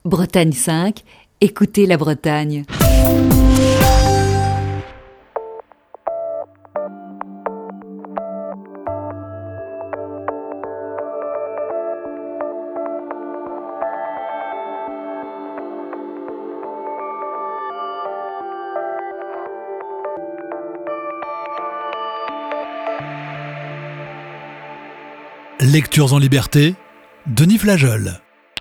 Bretagne 5, écoutez la Bretagne. Lectures en liberté, Denis Flageol.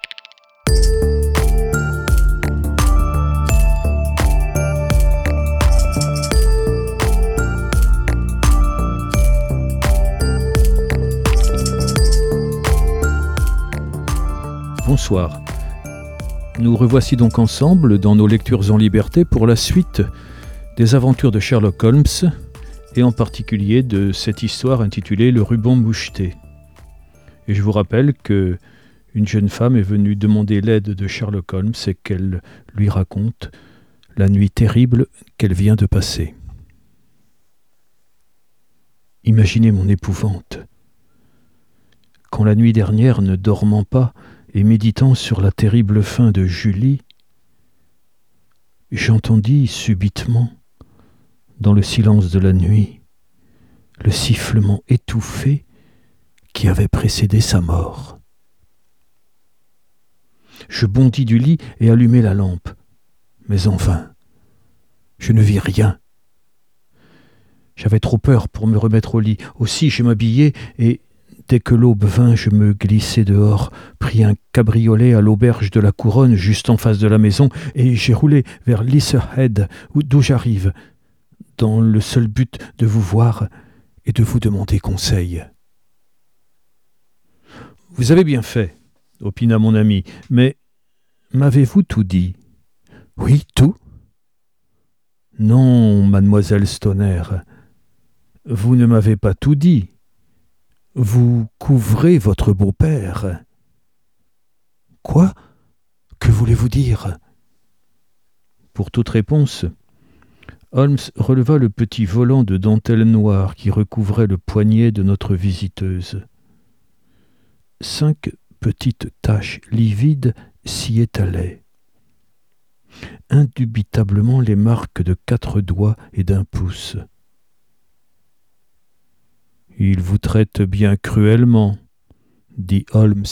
Bonsoir. Nous revoici donc ensemble dans nos lectures en liberté pour la suite des aventures de Sherlock Holmes et en particulier de cette histoire intitulée Le ruban moucheté. Et je vous rappelle que une jeune femme est venue demander l'aide de Sherlock Holmes et qu'elle lui raconte la nuit terrible qu'elle vient de passer. Imaginez mon épouvante. Quand la nuit dernière, ne dormant pas et méditant sur la terrible fin de Julie, j'entendis subitement, dans le silence de la nuit, le sifflement étouffé qui avait précédé sa mort. Je bondis du lit et allumai la lampe, mais en vain. Je ne vis rien. J'avais trop peur pour me remettre au lit. Aussi je m'habillai et, dès que l'aube vint, je me glissai dehors, pris un cabriolet à l'auberge de la Couronne, juste en face de la maison, et j'ai roulé vers Leatherhead, d'où j'arrive, dans le seul but de vous voir et de vous demander conseil. Vous avez bien fait, opina mon ami, mais m'avez-vous tout dit ? Oui, tout ? Non, mademoiselle Stoner, vous ne m'avez pas tout dit. Vous couvrez votre beau-père. Quoi ? Que voulez-vous dire ? Pour toute réponse, Holmes releva le petit volant de dentelle noire qui recouvrait le poignet de notre visiteuse. 5 petites taches livides s'y étalaient. Indubitablement les marques de 4 doigts et d'1 pouce. « Il vous traite bien cruellement, » dit Holmes.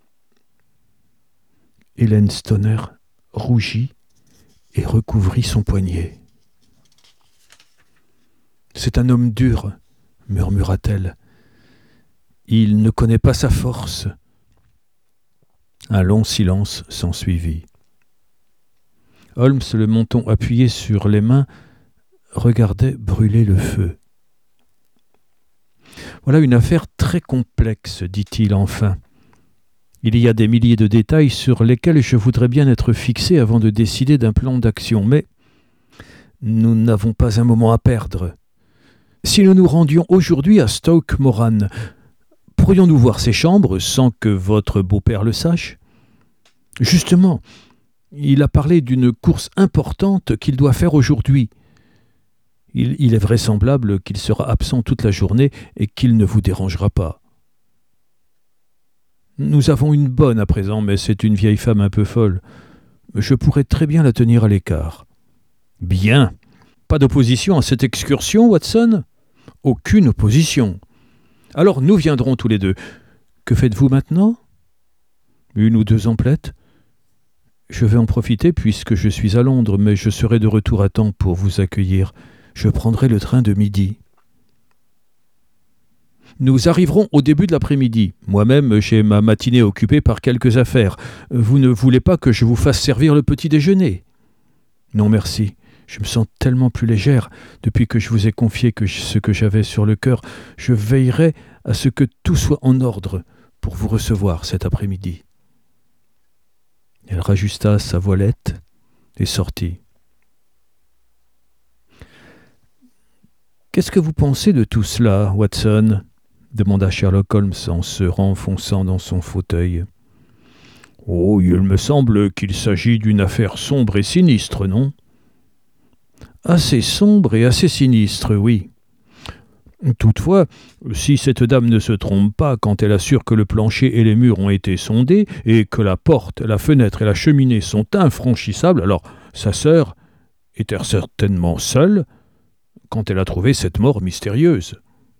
Hélène Stoner rougit et recouvrit son poignet. « C'est un homme dur, » murmura-t-elle. « Il ne connaît pas sa force. » Un long silence s'ensuivit. Holmes, le menton appuyé sur les mains, regardait brûler le feu. « Voilà une affaire très complexe, dit-il enfin. Il y a des milliers de détails sur lesquels je voudrais bien être fixé avant de décider d'un plan d'action, mais nous n'avons pas un moment à perdre. Si nous nous rendions aujourd'hui à Stoke Moran, pourrions-nous voir ces chambres sans que votre beau-père le sache ? Justement, il a parlé d'une course importante qu'il doit faire aujourd'hui. Il est vraisemblable qu'il sera absent toute la journée et qu'il ne vous dérangera pas. Nous avons une bonne à présent, mais c'est une vieille femme un peu folle. Je pourrais très bien la tenir à l'écart. Bien. Pas d'opposition à cette excursion, Watson ? Aucune opposition. Alors nous viendrons tous les deux. Que faites-vous maintenant ? 1 ou 2 emplettes ? Je vais en profiter puisque je suis à Londres, mais je serai de retour à temps pour vous accueillir. Je prendrai le train de midi. Nous arriverons au début de l'après-midi. Moi-même, j'ai ma matinée occupée par quelques affaires. Vous ne voulez pas que je vous fasse servir le petit déjeuner ? Non, merci. Je me sens tellement plus légère depuis que je vous ai confié ce que j'avais sur le cœur. Je veillerai à ce que tout soit en ordre pour vous recevoir cet après-midi. Elle rajusta sa voilette et sortit. « Qu'est-ce que vous pensez de tout cela, Watson ?» demanda Sherlock Holmes en se renfonçant dans son fauteuil. « Oh, il me semble qu'il s'agit d'une affaire sombre et sinistre, non ? » Assez sombre et assez sinistre, oui. Toutefois, si cette dame ne se trompe pas quand elle assure que le plancher et les murs ont été sondés et que la porte, la fenêtre et la cheminée sont infranchissables, alors sa sœur était certainement seule quand elle a trouvé cette mort mystérieuse.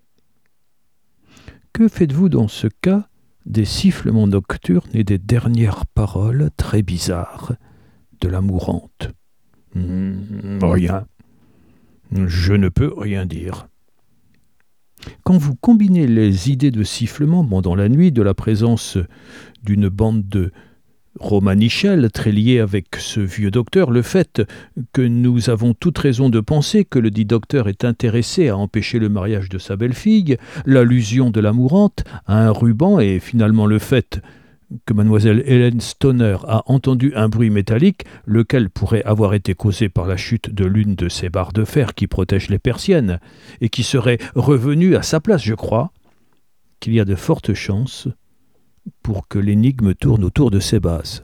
Que faites-vous dans ce cas des sifflements nocturnes et des dernières paroles très bizarres de la mourante? Rien. Je ne peux rien dire. Quand vous combinez les idées de sifflement pendant la nuit de la présence d'une bande de romanichels très liés avec ce vieux docteur, le fait que nous avons toute raison de penser que le dit docteur est intéressé à empêcher le mariage de sa belle-fille, l'allusion de la mourante à un ruban et finalement le fait que mademoiselle Hélène Stoner a entendu un bruit métallique, lequel pourrait avoir été causé par la chute de l'une de ces barres de fer qui protègent les persiennes, et qui serait revenu à sa place, je crois qu'il y a de fortes chances pour que l'énigme tourne autour de ces bases.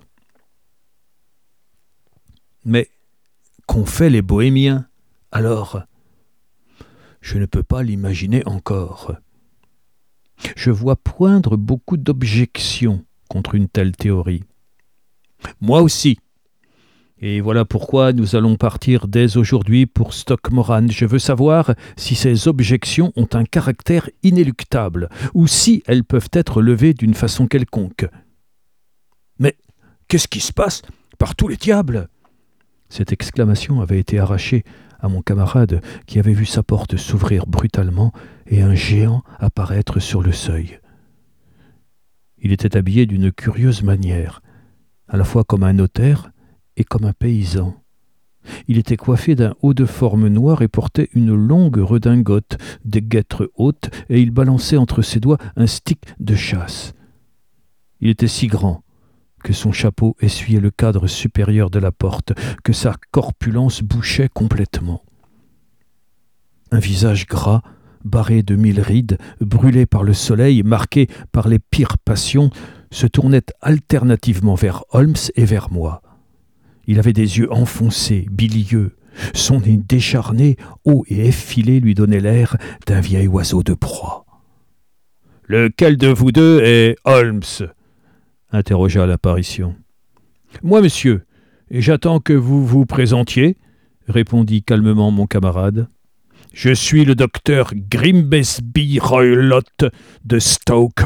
Mais qu'ont fait les bohémiens, alors? Je ne peux pas l'imaginer encore. Je vois poindre beaucoup d'objections contre une telle théorie. Moi aussi. Et voilà pourquoi nous allons partir dès aujourd'hui pour Stockmoran. Je veux savoir si ces objections ont un caractère inéluctable, ou si elles peuvent être levées d'une façon quelconque. Mais qu'est-ce qui se passe? Par tous les diables! Cette exclamation avait été arrachée à mon camarade qui avait vu sa porte s'ouvrir brutalement et un géant apparaître sur le seuil. Il était habillé d'une curieuse manière, à la fois comme un notaire et comme un paysan. Il était coiffé d'un haut de forme noir et portait une longue redingote, des guêtres hautes, et il balançait entre ses doigts un stick de chasse. Il était si grand que son chapeau essuyait le cadre supérieur de la porte, que sa corpulence bouchait complètement. Un visage gras, barré de 1000 rides, brûlé par le soleil, marqué par les pires passions, se tournait alternativement vers Holmes et vers moi. Il avait des yeux enfoncés, bilieux. Son nez décharné, haut et effilé, lui donnait l'air d'un vieil oiseau de proie. « Lequel de vous deux est Holmes ?» interrogea l'apparition. « Moi, monsieur, et j'attends que vous vous présentiez, » répondit calmement mon camarade. « Je suis le docteur Grimsby Roylott de Stockmoran. »«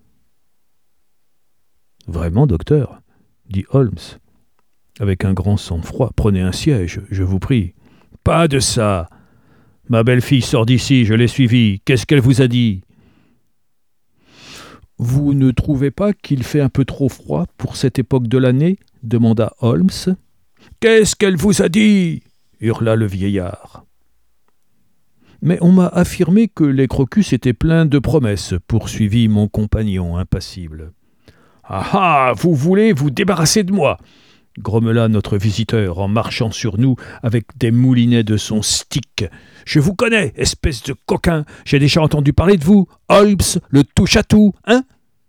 Vraiment, docteur ?» dit Holmes. Avec un grand sang-froid, « Prenez un siège, je vous prie. »« Pas de ça. Ma belle-fille sort d'ici, je l'ai suivie. Qu'est-ce qu'elle vous a dit ?»« Vous ne trouvez pas qu'il fait un peu trop froid pour cette époque de l'année ?» demanda Holmes. « Qu'est-ce qu'elle vous a dit ?» hurla le vieillard. Mais on m'a affirmé que les crocus étaient pleins de promesses, poursuivit mon compagnon impassible. « Ah ah, vous voulez vous débarrasser de moi !» grommela notre visiteur en marchant sur nous avec des moulinets de son stick. « Je vous connais, espèce de coquin, j'ai déjà entendu parler de vous, Holmes, le touche-à-tout, hein ?»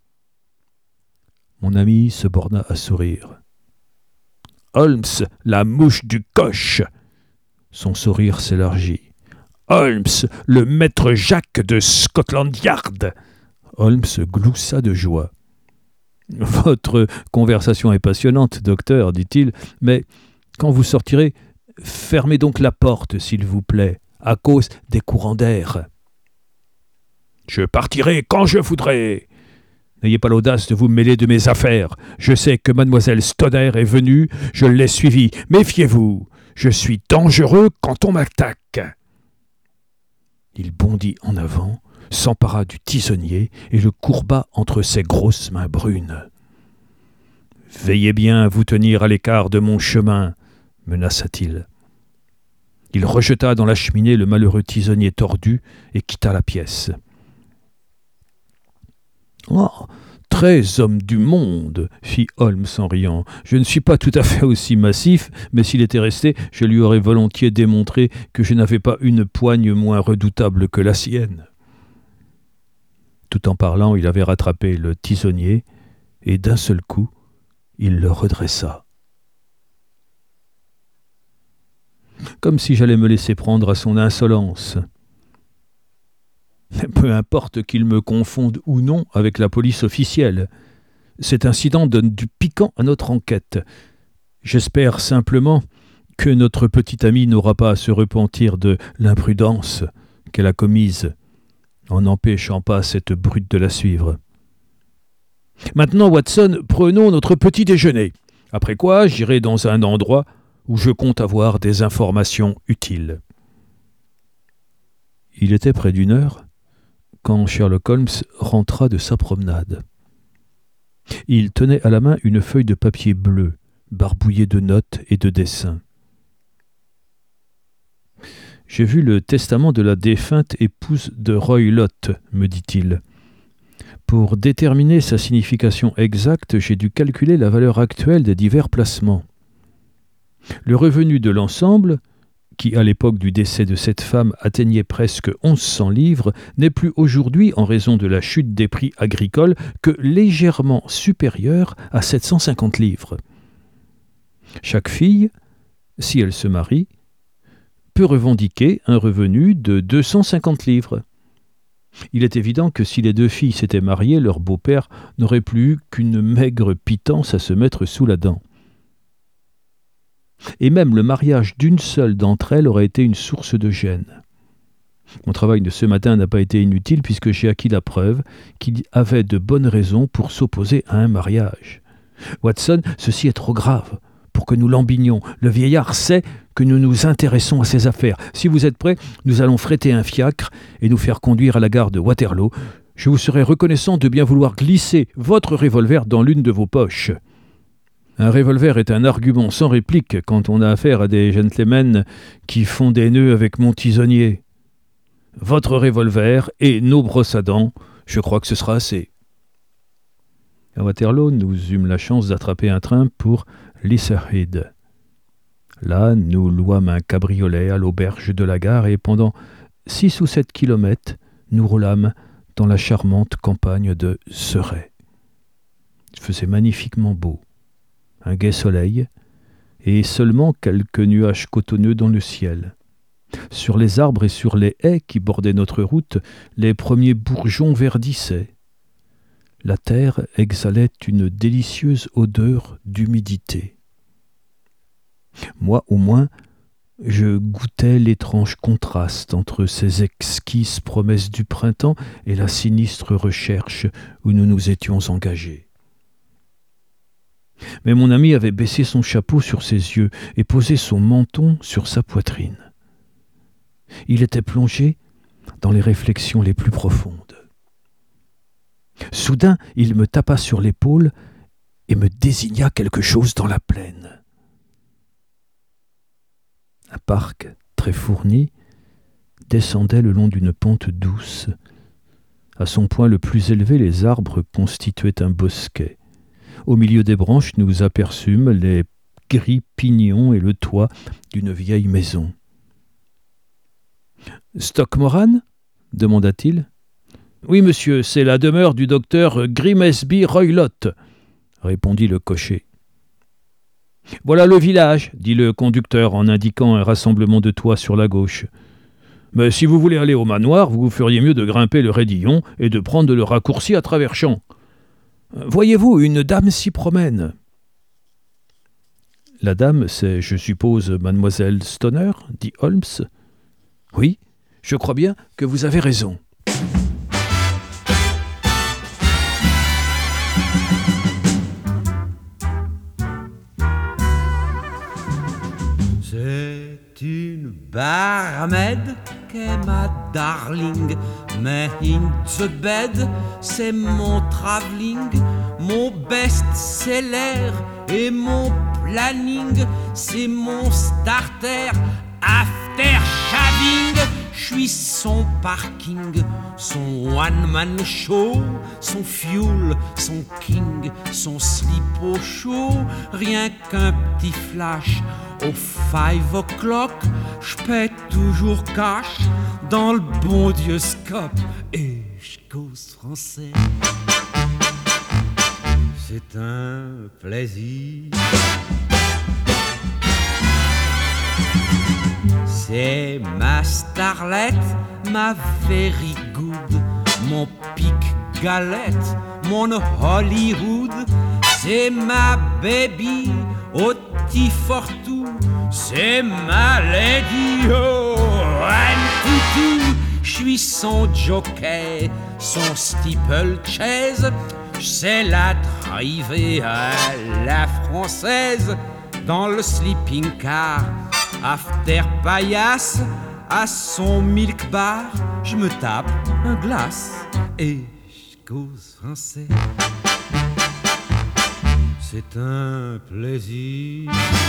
Mon ami se borna à sourire. « Holmes, la mouche du coche !» Son sourire s'élargit. « Holmes, le maître Jacques de Scotland Yard !» Holmes gloussa de joie. « Votre conversation est passionnante, docteur, dit-il, mais quand vous sortirez, fermez donc la porte, s'il vous plaît, à cause des courants d'air. »« Je partirai quand je voudrai. N'ayez pas l'audace de vous mêler de mes affaires. Je sais que mademoiselle Stoner est venue, je l'ai suivie. Méfiez-vous, je suis dangereux quand on m'attaque. » Il bondit en avant, s'empara du tisonnier et le courba entre ses grosses mains brunes. « Veillez bien à vous tenir à l'écart de mon chemin, » menaça-t-il. Il rejeta dans la cheminée le malheureux tisonnier tordu et quitta la pièce. « Oh, très homme du monde, » fit Holmes en riant. « Je ne suis pas tout à fait aussi massif, mais s'il était resté, je lui aurais volontiers démontré que je n'avais pas une poigne moins redoutable que la sienne. » Tout en parlant, il avait rattrapé le tisonnier et d'un seul coup, il le redressa. Comme si j'allais me laisser prendre à son insolence. Peu importe qu'ils me confondent ou non avec la police officielle. Cet incident donne du piquant à notre enquête. J'espère simplement que notre petite amie n'aura pas à se repentir de l'imprudence qu'elle a commise en n'empêchant pas cette brute de la suivre. Maintenant, Watson, prenons notre petit déjeuner. Après quoi, j'irai dans un endroit où je compte avoir des informations utiles. Il était près d'1 heure quand Sherlock Holmes rentra de sa promenade. Il tenait à la main une feuille de papier bleu, barbouillée de notes et de dessins. « J'ai vu le testament de la défunte épouse de Roy Lott, me dit-il. Pour déterminer sa signification exacte, j'ai dû calculer la valeur actuelle des divers placements. Le revenu de l'ensemble, qui à l'époque du décès de cette femme atteignait presque 1100 livres, n'est plus aujourd'hui, en raison de la chute des prix agricoles, que légèrement supérieur à 750 livres. Chaque fille, si elle se marie, peut revendiquer un revenu de 250 livres. Il est évident que si les 2 filles s'étaient mariées, leur beau-père n'aurait plus eu qu'une maigre pitance à se mettre sous la dent. Et même le mariage d'une seule d'entre elles aurait été une source de gêne. Mon travail de ce matin n'a pas été inutile puisque j'ai acquis la preuve qu'il avait de bonnes raisons pour s'opposer à un mariage. Watson, ceci est trop grave pour que nous l'embignions. Le vieillard sait que nous nous intéressons à ses affaires. Si vous êtes prêts, nous allons fréter un fiacre et nous faire conduire à la gare de Waterloo. Je vous serai reconnaissant de bien vouloir glisser votre revolver dans l'une de vos poches. Un revolver est un argument sans réplique quand on a affaire à des gentlemen qui font des nœuds avec mon tisonnier. Votre revolver et nos brosses à dents, je crois que ce sera assez. À Waterloo, nous eûmes la chance d'attraper un train pour Leatherhead. Là, nous louâmes un cabriolet à l'auberge de la gare et pendant 6 ou 7 kilomètres, nous roulâmes dans la charmante campagne de Surrey. Il faisait magnifiquement beau. Un gai soleil, et seulement quelques nuages cotonneux dans le ciel. Sur les arbres et sur les haies qui bordaient notre route, les premiers bourgeons verdissaient. La terre exhalait une délicieuse odeur d'humidité. Moi, au moins, je goûtais l'étrange contraste entre ces exquises promesses du printemps et la sinistre recherche où nous nous étions engagés. Mais mon ami avait baissé son chapeau sur ses yeux et posé son menton sur sa poitrine. Il était plongé dans les réflexions les plus profondes. Soudain, il me tapa sur l'épaule et me désigna quelque chose dans la plaine. Un parc très fourni descendait le long d'une pente douce. À son point le plus élevé, les arbres constituaient un bosquet. Au milieu des branches, nous aperçûmes les gris pignons et le toit d'une vieille maison. « Stockmoran » demanda-t-il. « Oui, monsieur, c'est la demeure du docteur Grimesby Roylott, » répondit le cocher. « Voilà le village, » dit le conducteur en indiquant un rassemblement de toits sur la gauche. « Mais si vous voulez aller au manoir, vous feriez mieux de grimper le raidillon et de prendre le raccourci à travers champs. Voyez-vous, une dame s'y promène. » « La dame, c'est, je suppose, mademoiselle Stoner » dit Holmes. « Oui, je crois bien que vous avez raison. » C'est une barmaid qu'est ma darling, mais in the bed, c'est mon travelling, mon best-seller et mon planning, c'est mon starter, after shaving. Je suis son parking, son one-man show, son fuel, son king, son slip au chaud. Rien qu'un petit flash au 5 o'clock, j'paie toujours cash dans le bon Dieu scope. Et j'cause français, c'est un plaisir. C'est ma starlette, ma very good, mon pic galette, mon Hollywood. C'est ma baby, Oti Fortou, c'est ma lady, oh, Anne Toutou. J'suis son jockey, son steeplechase, j'sais la driver à la française. Dans le sleeping car, after paillasse, à son milk bar, je me tape un glace et j'cause français. C'est un plaisir.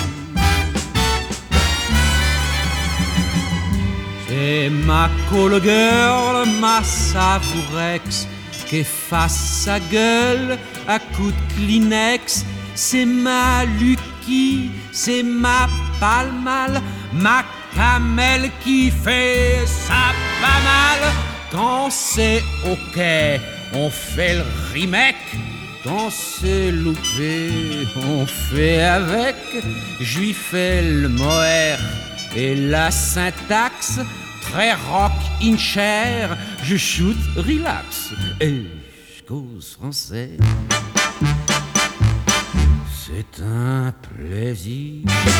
C'est ma call girl, ma savourex, qui efface sa gueule à coups de Kleenex. C'est ma Lucky, c'est ma Palmal, ma camel qui fait ça pas mal. Quand c'est ok, on fait le remake. Quand c'est loupé, on fait avec. J'lui fais le mohair et la syntaxe. Très rock in chair, je shoot relax et je cause français. C'est un plaisir.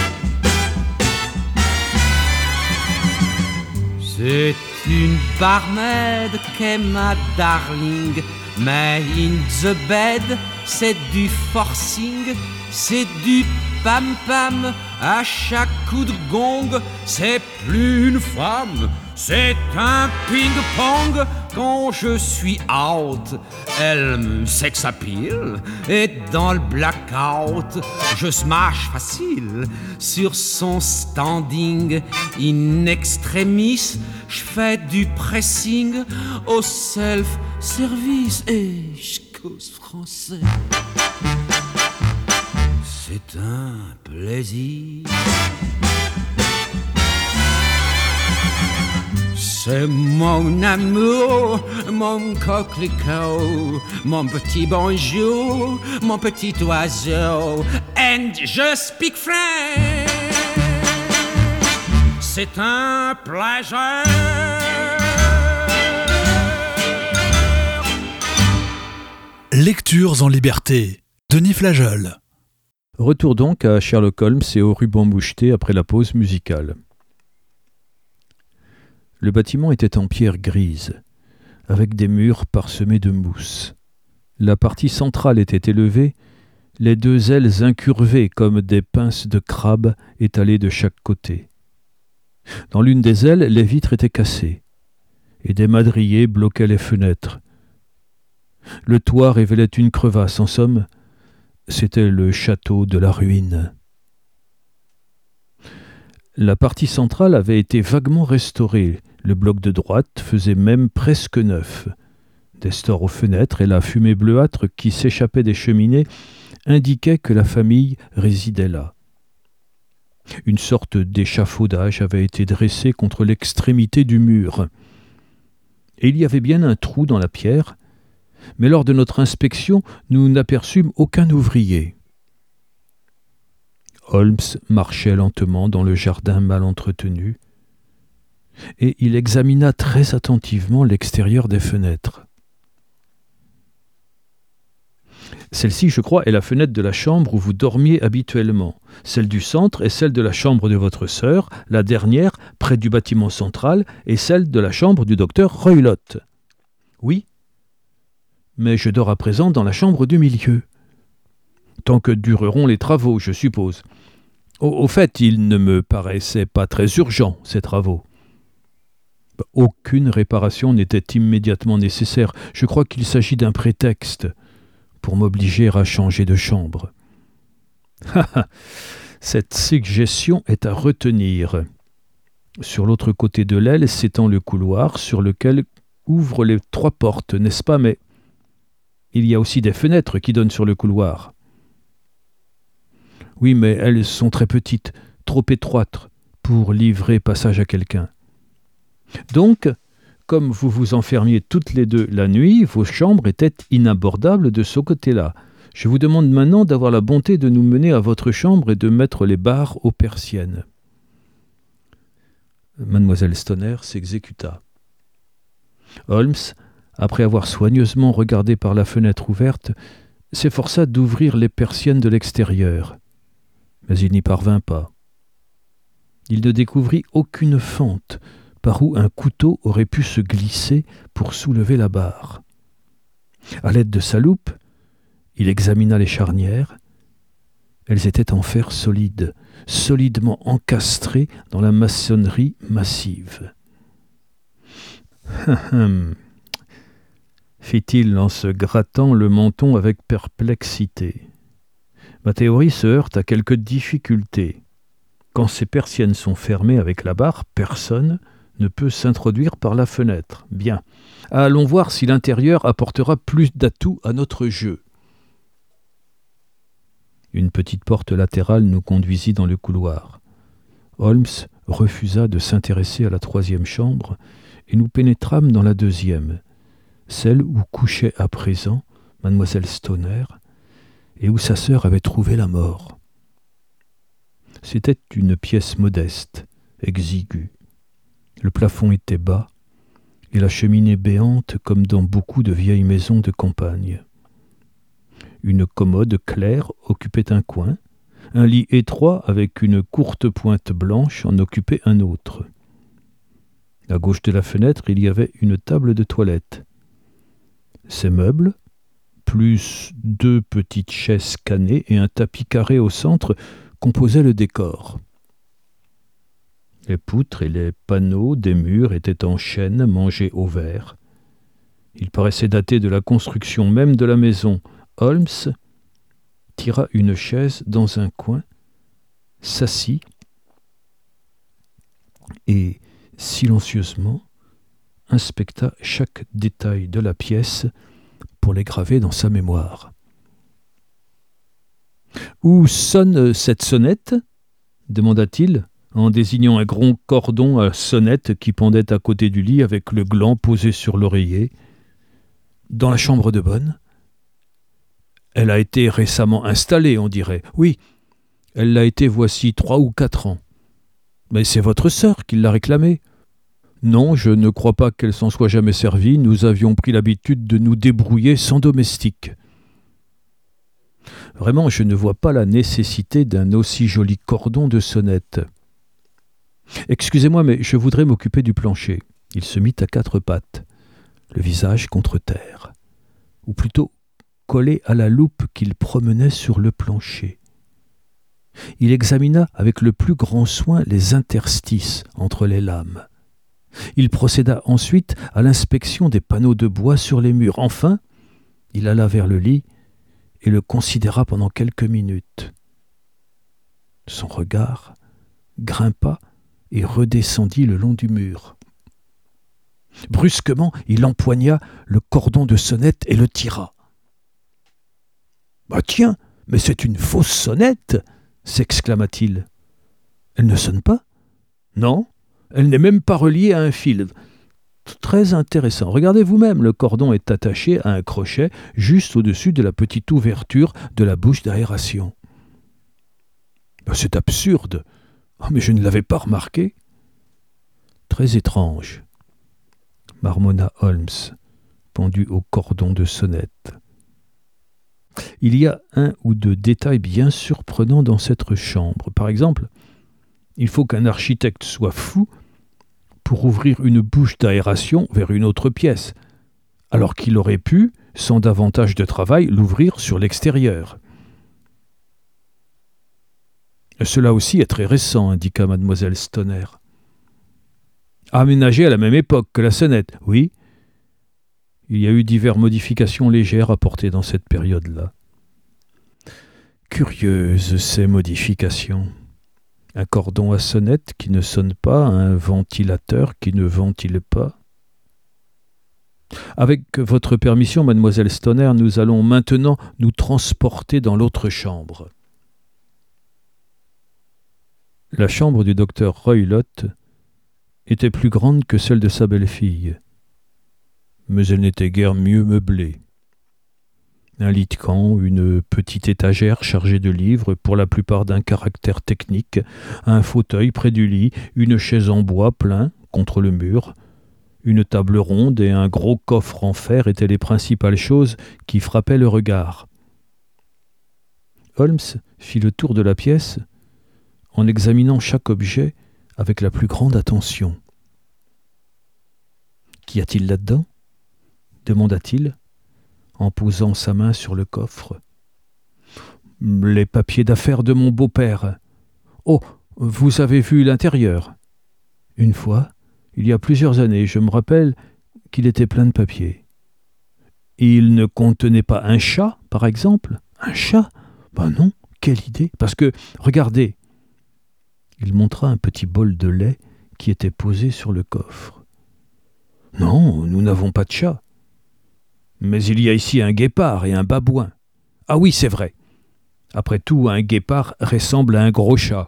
C'est une barmaid qu'est ma darling. Mais in the bed, c'est du forcing, c'est du pam-pam à chaque coup de gong. C'est plus une femme, c'est un ping-pong. Quand je suis out, elle me sex appeal. Et dans le blackout, je smash facile sur son standing in extremis. Je fais du pressing au self-service et je cause français. C'est un plaisir. C'est mon amour, mon coquelicot, mon petit bonjour, mon petit oiseau. And je speak French. C'est un plaisir. Lectures en liberté. Denis Flageol. Retour donc à Sherlock Holmes et au ruban moucheté après la pause musicale. Le bâtiment était en pierre grise, avec des murs parsemés de mousse. La partie centrale était élevée, les deux ailes incurvées comme des pinces de crabe étalées de chaque côté. Dans l'une des ailes, les vitres étaient cassées, et des madriers bloquaient les fenêtres. Le toit révélait une crevasse. En somme, c'était le château de la ruine. La partie centrale avait été vaguement restaurée. Le bloc de droite faisait même presque neuf. Des stores aux fenêtres et la fumée bleuâtre qui s'échappait des cheminées indiquaient que la famille résidait là. Une sorte d'échafaudage avait été dressé contre l'extrémité du mur. Et il y avait bien un trou dans la pierre, mais lors de notre inspection, nous n'aperçûmes aucun ouvrier. Holmes marchait lentement dans le jardin mal entretenu, et il examina très attentivement l'extérieur des fenêtres. Celle-ci, je crois, est la fenêtre de la chambre où vous dormiez habituellement. Celle du centre est celle de la chambre de votre sœur, la dernière, près du bâtiment central, est celle de la chambre du docteur Roylott. Oui, mais je dors à présent dans la chambre du milieu. Tant que dureront les travaux, je suppose. Au fait, ils ne me paraissaient pas très urgents, ces travaux. Aucune réparation n'était immédiatement nécessaire. Je crois qu'il s'agit d'un prétexte pour m'obliger à changer de chambre. Cette suggestion est à retenir. Sur l'autre côté de l'aile s'étend le couloir sur lequel ouvrent les 3 portes, n'est-ce pas? Mais il y a aussi des fenêtres qui donnent sur le couloir. Oui, mais elles sont très petites, trop étroites pour livrer passage à quelqu'un. Donc, comme vous vous enfermiez toutes les deux la nuit, vos chambres étaient inabordables de ce côté-là. Je vous demande maintenant d'avoir la bonté de nous mener à votre chambre et de mettre les barres aux persiennes. Mademoiselle Stoner s'exécuta. Holmes, après avoir soigneusement regardé par la fenêtre ouverte, s'efforça d'ouvrir les persiennes de l'extérieur. Mais il n'y parvint pas. Il ne découvrit aucune fente par où un couteau aurait pu se glisser pour soulever la barre. À l'aide de sa loupe, il examina les charnières. Elles étaient en fer solide, solidement encastrées dans la maçonnerie massive. Fit-il en se grattant le menton avec perplexité. Ma théorie se heurte à quelques difficultés. Quand ces persiennes sont fermées avec la barre, personne ne peut s'introduire par la fenêtre. Bien. Allons voir si l'intérieur apportera plus d'atouts à notre jeu. Une petite porte latérale nous conduisit dans le couloir. Holmes refusa de s'intéresser à la troisième chambre et nous pénétrâmes dans la deuxième, celle où couchait à présent mademoiselle Stoner et où sa sœur avait trouvé la mort. C'était une pièce modeste, exiguë. Le plafond était bas et la cheminée béante comme dans beaucoup de vieilles maisons de campagne. Une commode claire occupait un coin, un lit étroit avec une courte pointe blanche en occupait un autre. À gauche de la fenêtre, il y avait une table de toilette. Ces meubles, plus 2 petites chaises cannées et un tapis carré au centre, composaient le décor. Les poutres et les panneaux des murs étaient en chêne mangé au verre. Ils paraissaient dater de la construction même de la maison. Holmes tira une chaise dans un coin, s'assit et, silencieusement, inspecta chaque détail de la pièce pour les graver dans sa mémoire. « Où sonne cette sonnette ?» demanda-t-il, en désignant un gros cordon à sonnette qui pendait à côté du lit avec le gland posé sur l'oreiller. « Dans la chambre de bonne. » « Elle a été récemment installée, on dirait. »« Oui, elle l'a été voici 3 ou 4 ans. »« Mais c'est votre sœur qui l'a réclamée. »« Non, je ne crois pas qu'elle s'en soit jamais servie. Nous avions pris l'habitude de nous débrouiller sans domestique. » Vraiment, je ne vois pas la nécessité d'un aussi joli cordon de sonnette. « Excusez-moi, mais je voudrais m'occuper du plancher. » Il se mit à 4 pattes, le visage contre terre, ou plutôt collé à la loupe qu'il promenait sur le plancher. Il examina avec le plus grand soin les interstices entre les lames. Il procéda ensuite à l'inspection des panneaux de bois sur les murs. Enfin, il alla vers le lit et le considéra pendant quelques minutes. Son regard grimpa et redescendit le long du mur. Brusquement, il empoigna le cordon de sonnette et le tira. « Bah tiens, mais c'est une fausse sonnette !» s'exclama-t-il. « Elle ne sonne pas ? » ?»« Non, elle n'est même pas reliée à un fil. » « Très intéressant. Regardez vous-même, le cordon est attaché à un crochet juste au-dessus de la petite ouverture de la bouche d'aération. »« C'est absurde. Oh, mais je ne l'avais pas remarqué. »« Très étrange, » marmonna Holmes, pendu au cordon de sonnette. Il y a 1 ou 2 détails bien surprenants dans cette chambre. Par exemple, il faut qu'un architecte soit fou pour ouvrir une bouche d'aération vers une autre pièce, alors qu'il aurait pu, sans davantage de travail, l'ouvrir sur l'extérieur. « Cela aussi est très récent, » indiqua mademoiselle Stoner. « Aménagé à la même époque que la sonnette, oui. Il y a eu diverses modifications légères apportées dans cette période-là. » Curieuses ces modifications. Un cordon à sonnette qui ne sonne pas, un ventilateur qui ne ventile pas. Avec votre permission, mademoiselle Stoner, nous allons maintenant nous transporter dans l'autre chambre. La chambre du docteur Roylott était plus grande que celle de sa belle-fille, mais elle n'était guère mieux meublée. Un lit de camp, une petite étagère chargée de livres, pour la plupart d'un caractère technique, un fauteuil près du lit, une chaise en bois plein contre le mur, Une table ronde et un gros coffre en fer étaient les principales choses qui frappaient le regard. Holmes fit le tour de la pièce en examinant chaque objet avec la plus grande attention. « Qu'y a-t-il là-dedans » demanda-t-il en posant sa main sur le coffre. « Les papiers d'affaires de mon beau-père. Oh, vous avez vu l'intérieur ?» Une fois, il y a plusieurs années, je me rappelle qu'il était plein de papiers. Il ne contenait pas un chat, par exemple ? Un chat ? Ben non, quelle idée ! Parce que, regardez, il montra un petit bol de lait qui était posé sur le coffre. Non, nous n'avons pas de chat. Mais il y a ici un guépard et un babouin. Ah oui, c'est vrai. Après tout, un guépard ressemble à un gros chat.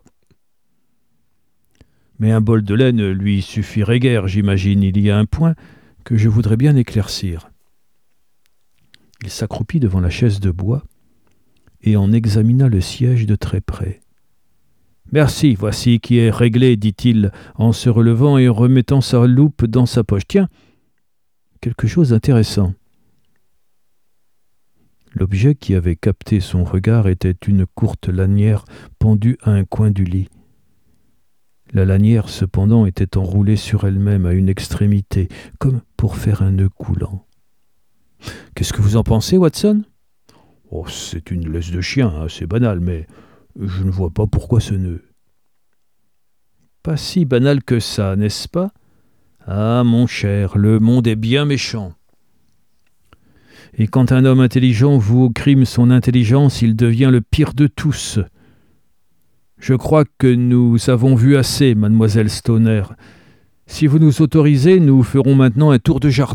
Mais un bol de lait ne lui suffirait guère, j'imagine. Il y a un point que je voudrais bien éclaircir. Il s'accroupit devant la chaise de bois et en examina le siège de très près. « Merci, voici qui est réglé, dit-il, en se relevant et en remettant sa loupe dans sa poche. Tiens, quelque chose d'intéressant. » L'objet qui avait capté son regard était une courte lanière pendue à un coin du lit. La lanière, cependant, était enroulée sur elle-même à une extrémité, comme pour faire un nœud coulant. « Qu'est-ce que vous en pensez, Watson ?»« Oh, c'est une laisse de chien, assez banale, mais je ne vois pas pourquoi ce nœud. » « Pas si banal que ça, n'est-ce pas ? Ah, mon cher, le monde est bien méchant. Et quand un homme intelligent voue au crime son intelligence, il devient le pire de tous. Je crois que nous avons vu assez, mademoiselle Stoner. Si vous nous autorisez, nous ferons maintenant un tour de jardin. »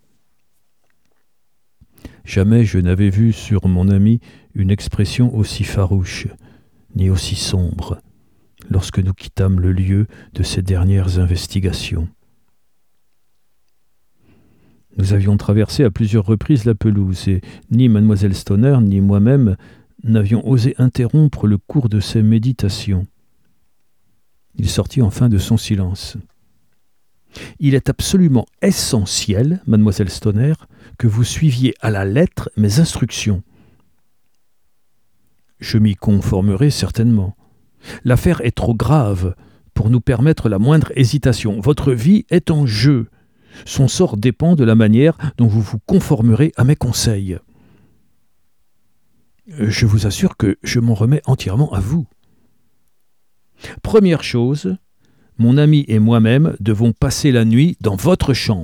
Jamais je n'avais vu sur mon ami une expression aussi farouche, ni aussi sombre, lorsque nous quittâmes le lieu de ces dernières investigations. Nous avions traversé à plusieurs reprises la pelouse, et ni mademoiselle Stoner ni moi-même n'avions osé interrompre le cours de ses méditations. Il sortit enfin de son silence. « Il est absolument essentiel, mademoiselle Stoner, que vous suiviez à la lettre mes instructions. » « Je m'y conformerai certainement. L'affaire est trop grave pour nous permettre la moindre hésitation. Votre vie est en jeu. Son sort dépend de la manière dont vous vous conformerez à mes conseils. Je vous assure que je m'en remets entièrement à vous. Première chose, mon ami et moi-même devons passer la nuit dans votre chambre. »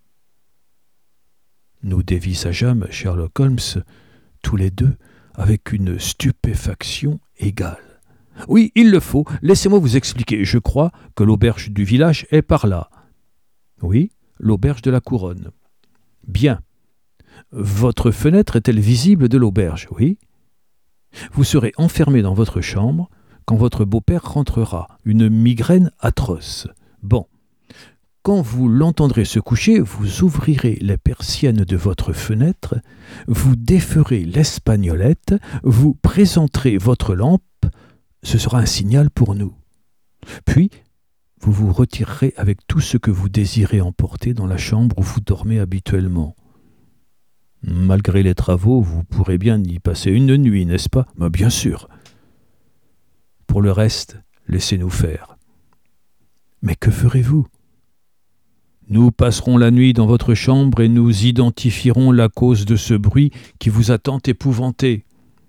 Nous dévisageâmes Sherlock Holmes, tous les deux, avec une stupéfaction égale. « Oui, il le faut. Laissez-moi vous expliquer. Je crois que l'auberge du village est par là. »« Oui, l'auberge de la Couronne. »« Bien. Votre fenêtre est-elle visible de l'auberge ? » ?»« Oui. »« Vous serez enfermé dans votre chambre quand votre beau-père rentrera. Une migraine atroce. Bon. Quand vous l'entendrez se coucher, vous ouvrirez les persiennes de votre fenêtre, vous déferez l'espagnolette, vous présenterez votre lampe, ce sera un signal pour nous. Puis, vous vous retirerez avec tout ce que vous désirez emporter dans la chambre où vous dormez habituellement. Malgré les travaux, vous pourrez bien y passer une nuit, n'est-ce pas ? Mais bien sûr. Pour le reste, laissez-nous faire. Mais que ferez-vous ? Nous passerons la nuit dans votre chambre et nous identifierons la cause de ce bruit qui vous a tant épouvanté.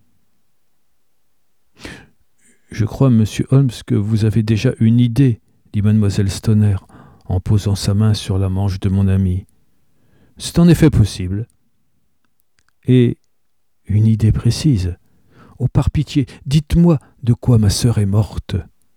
Je crois, monsieur Holmes, que vous avez déjà une idée, dit mademoiselle Stoner, en posant sa main sur la manche de mon ami. C'est en effet possible. Et une idée précise. Oh, par pitié, dites-moi de quoi ma sœur est morte.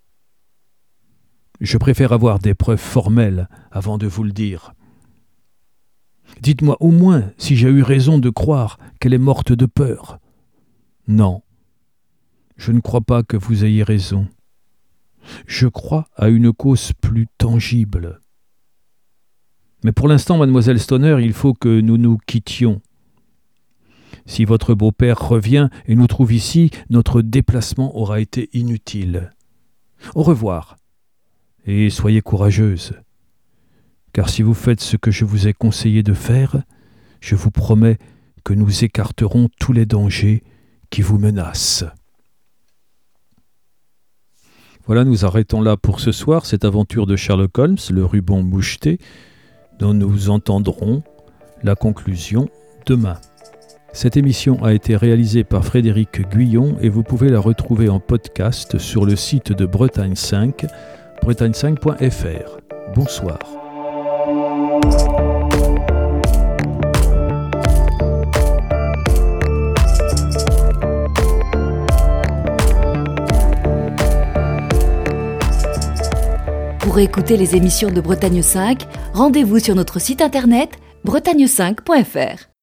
Je préfère avoir des preuves formelles avant de vous le dire. Dites-moi au moins si j'ai eu raison de croire qu'elle est morte de peur. Non, je ne crois pas que vous ayez raison. Je crois à une cause plus tangible. Mais pour l'instant, mademoiselle Stoner, il faut que nous nous quittions. Si votre beau-père revient et nous trouve ici, notre déplacement aura été inutile. Au revoir. Et soyez courageuse. car si vous faites ce que je vous ai conseillé de faire, je vous promets que nous écarterons tous les dangers qui vous menacent. Voilà, nous arrêtons là pour ce soir cette aventure de Sherlock Holmes, le ruban moucheté, dont nous entendrons la conclusion demain. Cette émission a été réalisée par Frédéric Guyon et vous pouvez la retrouver en podcast sur le site de Bretagne 5, bretagne5.fr. Bonsoir. Pour écouter les émissions de Bretagne 5, rendez-vous sur notre site internet bretagne5.fr.